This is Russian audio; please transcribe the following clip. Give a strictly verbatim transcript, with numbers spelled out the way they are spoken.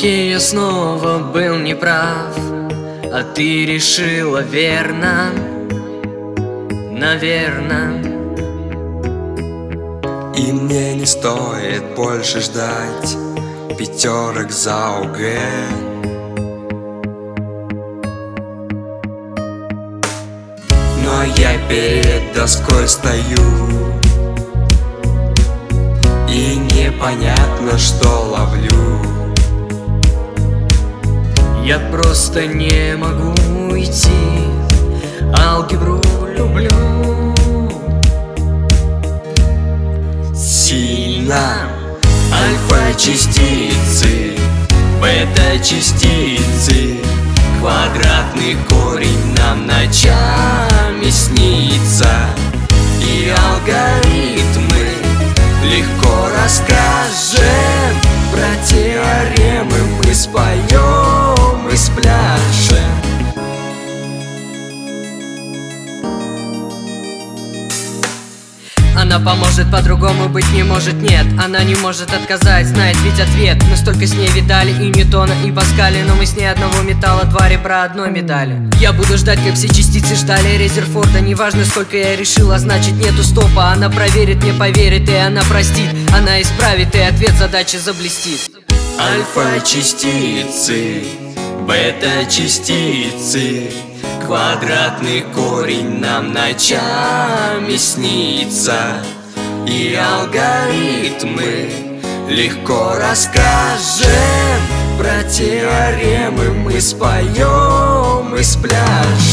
Окей, я снова был неправ, а ты решила верно, наверно. И мне не стоит больше ждать пятерок за ОГЭ. Но я перед доской стою, и непонятно, что ловлю. Я просто не могу уйти, алгебру люблю сильно. Альфа-частицы, бета-частицы, квадратный корень нам ночами снится. И алгоритмы легко расскажем, про теоремы мы споем и спляшем. Она поможет, по-другому быть не может, нет. Она не может отказать, знает ведь ответ. Мы столько с ней видали и Ньютона, и Паскаля, но мы с ней одного металла, два ребра одной медали. Я буду ждать, как все частицы ждали Резерфорда. Неважно, сколько я решила, значит нету стопа. Она проверит, не поверит, и она простит. Она исправит, и ответ задачи заблестит. Альфа-частицы, бета-частицы, квадратный корень нам ночами снится. И алгоритмы легко расскажем, про теоремы мы споем и спляшем.